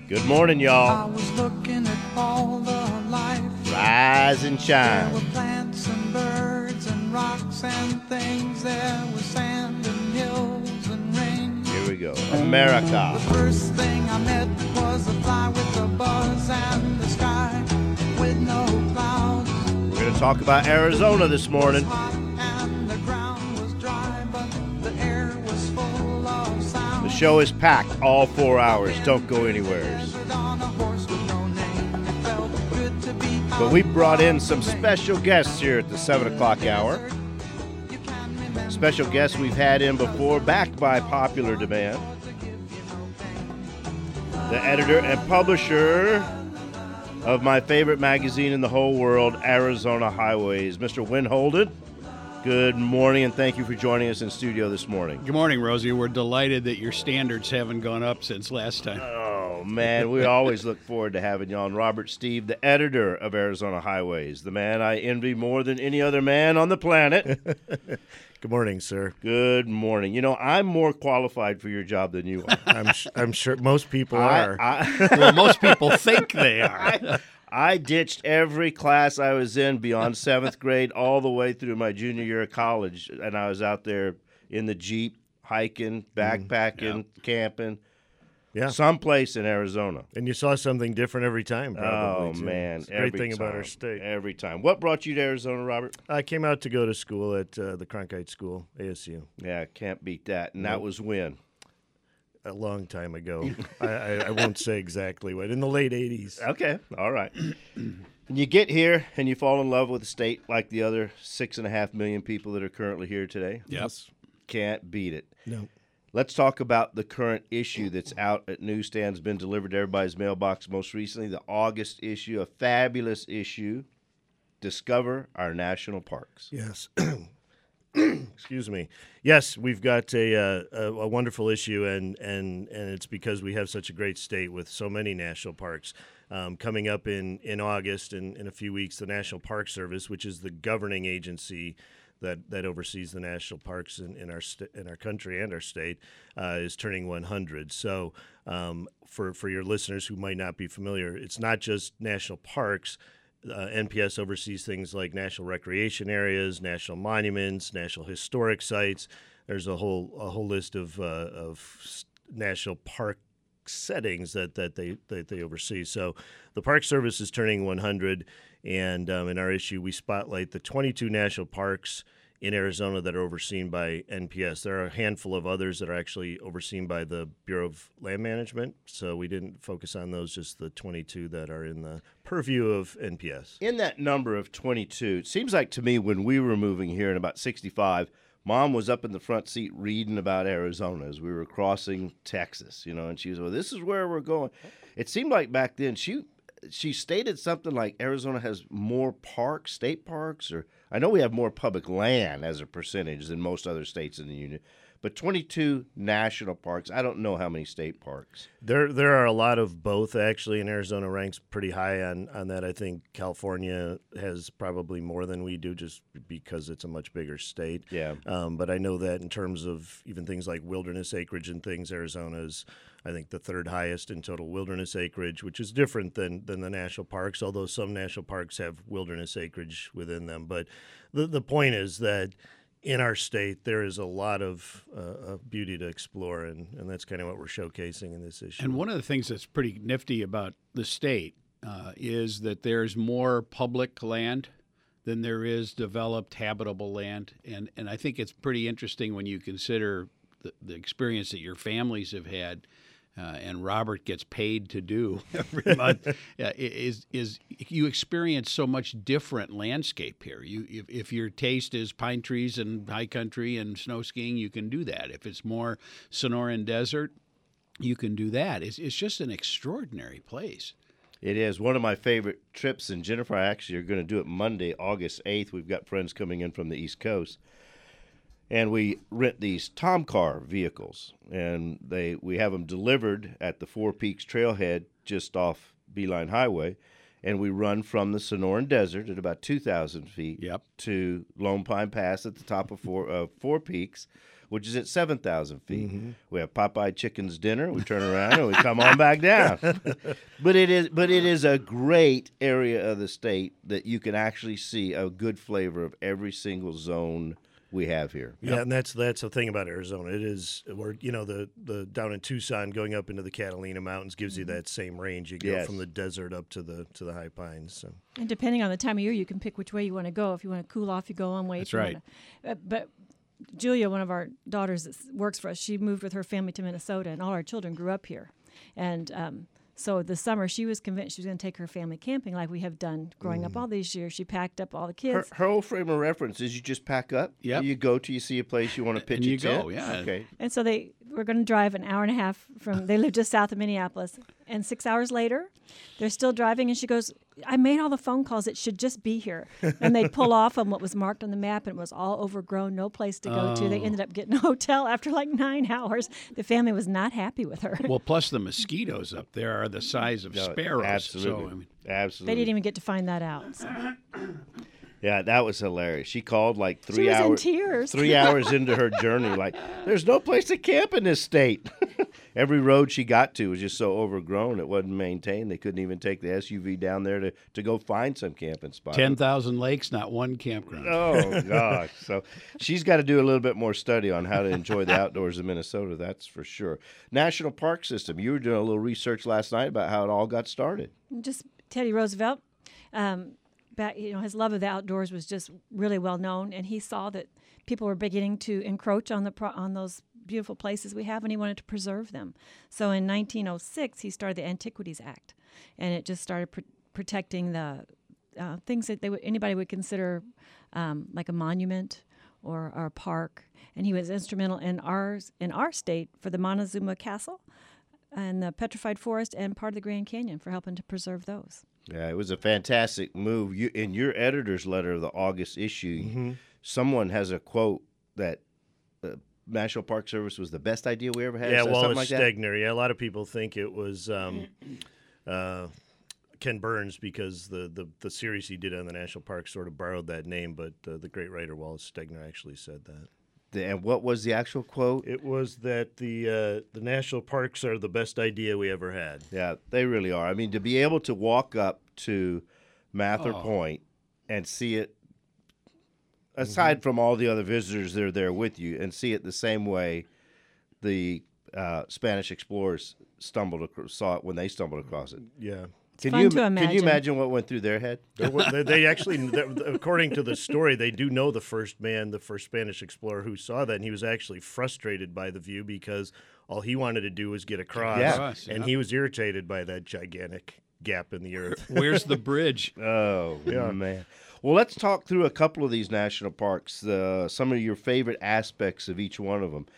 Good morning, y'all. I was looking at all the life. Rise and There shine. were plants and birds and rocks and things. There was sand and hills and rain. Here we go. America. The first thing I met was a fly with a buzz and the sky with no clouds. We're going to talk about Arizona this morning. It was hot and the ground was dry, but the air was full of sound. The show is packed all 4 hours. Don't go anywhere. On a horse with no name. It felt good to be But we brought in some special guests here at the 7 o'clock hour. Special guests we've had in before, backed by popular demand. The editor and publisher of my favorite magazine in the whole world, Arizona Highways, Mr. Win Holden. Good morning, and thank you for joining us in studio this morning. Good morning, Rosie. We're delighted that your standards haven't gone up since last time. Oh, man, we always look forward to having you on. Robert Steve, the editor of Arizona Highways, the man I envy more than any other man on the planet. Good morning, sir. Good morning. You know, I'm more qualified for your job than you are. I'm sure most people are. Well, most people think they are. I ditched every class I was in beyond 7th grade all the way through my junior year of college, and I was out there in the Jeep, hiking, backpacking, camping, someplace in Arizona. And you saw something different every time, probably. Oh, too. man. It's a great thing about our state. Every time. What brought you to Arizona, Robert? I came out to go to school at the Cronkite School, ASU, Yeah, can't beat that. And that was when? a long time ago. I won't say exactly when. In the late 80s. Okay, all right. And you get here and you fall in love with the state like the other 6.5 million people that are currently here today. Yes. Can't beat it. No. Let's talk about the current issue that's out at newsstands, been delivered to everybody's mailbox most recently, the August issue, a fabulous issue, Discover Our National Parks. Yes. Excuse me. Yes, we've got a wonderful issue, and it's because we have such a great state with so many national parks. Coming up in August, in a few weeks, the National Park Service, which is the governing agency that oversees the national parks in our country and our state, is turning 100. So for your listeners who might not be familiar, it's not just national parks. NPS oversees things like national recreation areas, national monuments, national historic sites. There's a whole list of national park settings that they oversee. So the Park Service is turning 100, and in our issue we spotlight the 22 national parks in Arizona that are overseen by NPS. There are a handful of others that are actually overseen by the Bureau of Land Management, so we didn't focus on those, just the 22 that are in the purview of NPS. In that number of 22, it seems like to me when we were moving here in about 65, Mom was up in the front seat reading about Arizona as we were crossing Texas, and she was, well, this is where we're going. It seemed like back then she stated something like Arizona has more parks, state parks, or I know we have more public land as a percentage than most other states in the union, but 22 national parks. I don't know how many state parks. There are a lot of both, actually, and Arizona ranks pretty high on that. I think California has probably more than we do just because it's a much bigger state. Yeah. But I know that in terms of even things like wilderness acreage and things, Arizona is, I think, the third highest in total wilderness acreage, which is different than the national parks, although some national parks have wilderness acreage within them. But the point is that in our state, there is a lot of beauty to explore, and that's kind of what we're showcasing in this issue. And one of the things that's pretty nifty about the state is that there's more public land than there is developed habitable land. And I think it's pretty interesting when you consider the experience that your families have had, and Robert gets paid to do every month, is you experience so much different landscape here. If your taste is pine trees and high country and snow skiing, you can do that. If it's more Sonoran Desert, you can do that. It's just an extraordinary place. It is one of my favorite trips, and Jennifer, I actually are going to do it Monday, August 8th. We've got friends coming in from the East Coast. And we rent these Tom Car vehicles, and we have them delivered at the Four Peaks Trailhead just off Beeline Highway. and we run from the Sonoran Desert at about 2,000 feet Yep. to Lone Pine Pass at the top of Four Peaks, which is at 7,000 feet. We have Popeye Chicken's dinner. We turn around and we come on back down. But it is a great area of the state that you can actually see a good flavor of every single zone we have here. Yeah, and that's the thing about Arizona. It is where the down in Tucson, going up into the Catalina Mountains gives you that same range. You go from the desert up to the high pines. So. And depending on the time of year, you can pick which way you want to go. If you want to cool off, you go one way. That's If you right. but Julia, one of our daughters that works for us, she moved with her family to Minnesota, and all our children grew up here. And so this summer, she was convinced she was going to take her family camping like we have done growing up all these years. She packed up all the kids. Her whole frame of reference is you just pack up. Yep. You go till you see a place you want to pitch And a you tent. go, yeah. Okay. And so we're going to drive an hour and a half from, they live just south of Minneapolis. And 6 hours later, they're still driving. And she goes, I made all the phone calls. It should just be here. And they'd pull off on what was marked on the map, and it was all overgrown, no place to go to. They ended up getting a hotel after like 9 hours. The family was not happy with her. Well, plus the mosquitoes up there are the size of sparrows. Absolutely. So, I mean, Absolutely. They didn't even get to find that out. So. Yeah, that was hilarious. She called like She 3 was in hours. tears. 3 hours into her journey, like, there's no place to camp in this state. Every road she got to was just so overgrown, it wasn't maintained. They couldn't even take the SUV down there to go find some camping spot. 10,000 lakes, not one campground. Oh, gosh. So she's got to do a little bit more study on how to enjoy the outdoors in Minnesota, that's for sure. National Park System. You were doing a little research last night about how it all got started. Just Teddy Roosevelt, his love of the outdoors was just really well known, and he saw that people were beginning to encroach on those beautiful places we have, and he wanted to preserve them. So in 1906, he started the Antiquities Act, and it just started protecting the things that anybody would consider like a monument or a park. And he was instrumental in our state for the Montezuma Castle and the Petrified Forest and part of the Grand Canyon for helping to preserve those. Yeah, it was a fantastic move. In your editor's letter of the August issue, someone has a quote that the National Park Service was the best idea we ever had. Yeah, Is that something Wallace like that? Stegner. Yeah, a lot of people think it was Ken Burns because the series he did on the National Park sort of borrowed that name, but the great writer Wallace Stegner actually said that. And what was the actual quote? It was that the national parks are the best idea we ever had. Yeah, they really are. I mean, to be able to walk up to Mather Point and see it, aside from all the other visitors that are there with you, and see it the same way the Spanish explorers saw it when they stumbled across it. Yeah. It's fun to Can you imagine. imagine what went through their head? They actually, according to the story, they do know the first Spanish explorer who saw that, and he was actually frustrated by the view because all he wanted to do was get across, Yeah. and he was irritated by that gigantic gap in the earth. Where's the bridge? Oh, man. Well, let's talk through a couple of these national parks, some of your favorite aspects of each one of them.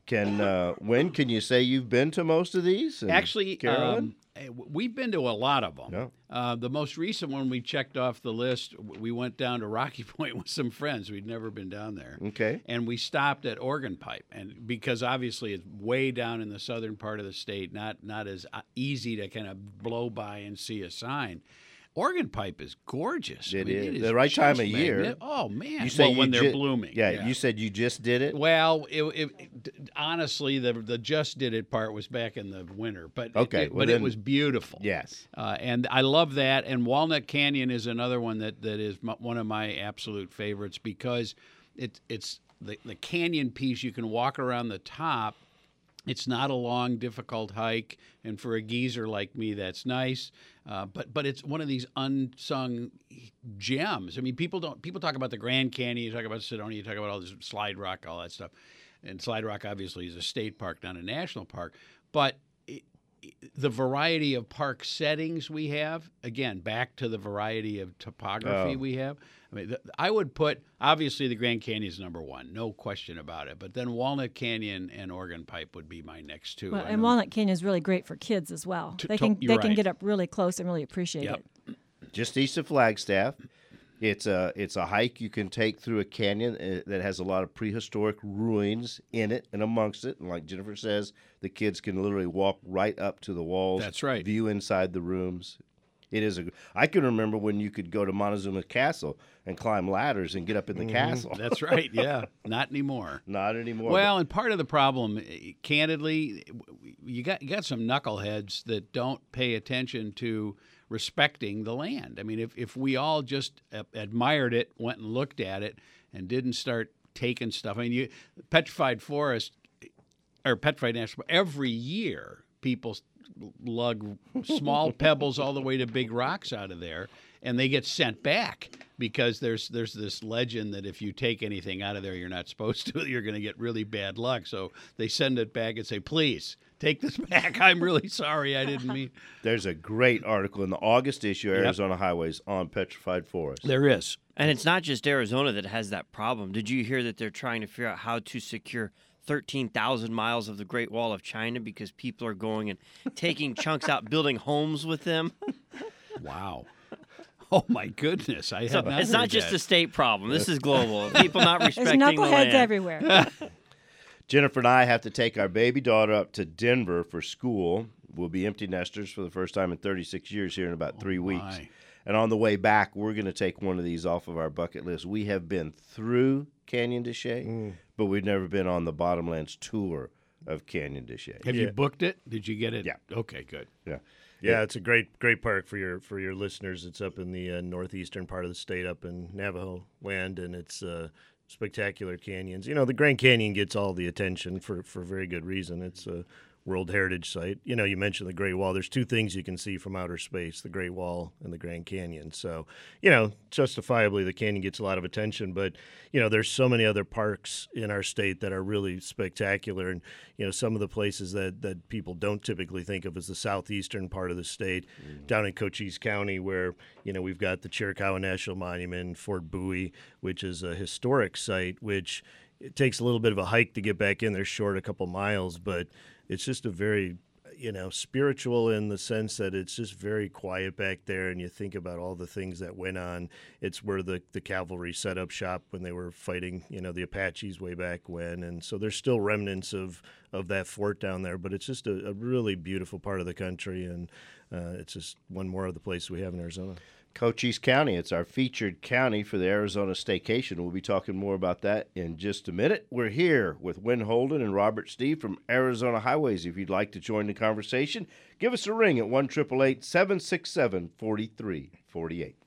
When can you say you've been to most of these? And Actually, Carolyn? we've been to a lot of them. Yeah. The most recent one we checked off the list, we went down to Rocky Point with some friends. We'd never been down there. Okay. And we stopped at Organ Pipe, and because obviously it's way down in the southern part of the state, not as easy to kind of blow by and see a sign. Organ Pipe is gorgeous. It I mean, is. it The right time just of year. Oh man! You say when you they're blooming. Yeah, you said you just did it. Well, honestly, the just did it part was back in the winter, but Okay, it, well but it then- was beautiful. Yes. And I love that. And Walnut Canyon is another one that is one of my absolute favorites because it's the canyon piece. You can walk around the top. It's not a long, difficult hike, and for a geezer like me, that's nice. But it's one of these unsung gems. I mean, people talk about the Grand Canyon, you talk about Sedona, you talk about all this Slide Rock, all that stuff. And Slide Rock obviously is a state park, not a national park. But the variety of park settings we have, again, back to the variety of topography we have. I mean, I would put, obviously, the Grand Canyon is number one, no question about it. But then Walnut Canyon and Organ Pipe would be my next two. Well, I and know- Walnut Canyon is really great for kids as well. They can you're right. get up really close and really appreciate Yep. it. Just east of Flagstaff. It's a hike you can take through a canyon that has a lot of prehistoric ruins in it and amongst it. And like Jennifer says, the kids can literally walk right up to the walls. That's right. View inside the rooms. It is I can remember when you could go to Montezuma Castle and climb ladders and get up in the castle. That's right. Yeah, not anymore. Not anymore. Well, and part of the problem, candidly, you got some knuckleheads that don't pay attention to respecting the land. I mean, if we all just admired it, went and looked at it, and didn't start taking stuff. I mean, Petrified Forest or Petrified National, every year people lug small pebbles all the way to big rocks out of there, and they get sent back because there's this legend that if you take anything out of there you're not supposed to, you're going to get really bad luck. So they send it back and say, please take this back. I'm really sorry. I didn't mean. There's a great article in the August issue of Arizona Highways on Petrified Forest. There is. And it's not just Arizona that has that problem. Did you hear that they're trying to figure out how to secure 13,000 miles of the Great Wall of China because people are going and taking chunks out, building homes with them? Wow. Oh, my goodness. I had not It's not heard just that. a state problem. This is global. People not There's respecting the knuckleheads land. everywhere. Jennifer and I have to take our baby daughter up to Denver for school. We'll be empty nesters for the first time in 36 years here in about 3 weeks. my. And on the way back, we're going to take one of these off of our bucket list. We have been through Canyon de Chelly, but we've never been on the Bottomlands tour of Canyon de Chelly. Have you booked it? Did you get it? Yeah. Okay, good. Yeah. Yeah, it's a great park for your listeners. It's up in the northeastern part of the state, up in Navajo land, and it's spectacular canyons. You know, the Grand Canyon gets all the attention for very good reason. It's a World Heritage Site. You know, you mentioned the Great Wall. There's two things you can see from outer space, the Great Wall and the Grand Canyon. So, you know, justifiably the canyon gets a lot of attention, but, you know, there's so many other parks in our state that are really spectacular. And, you know, some of the places that people don't typically think of as the southeastern part of the state, down in Cochise County where, you know, we've got the Chiricahua National Monument, Fort Bowie, which is a historic site, which it takes a little bit of a hike to get back in there, short a couple miles, but it's just a very, you know, spiritual in the sense that it's just very quiet back there, and you think about all the things that went on. It's where the cavalry set up shop when they were fighting, you know, the Apaches way back when, and so there's still remnants of that fort down there, but it's just a really beautiful part of the country, and it's just one more of the places we have in Arizona. Cochise County. It's our featured county for the Arizona Staycation. We'll be talking more about that in just a minute. We're here with Win Holden and Robert Steve from Arizona Highways. If you'd like to join the conversation, give us a ring at 1-888-767-4348.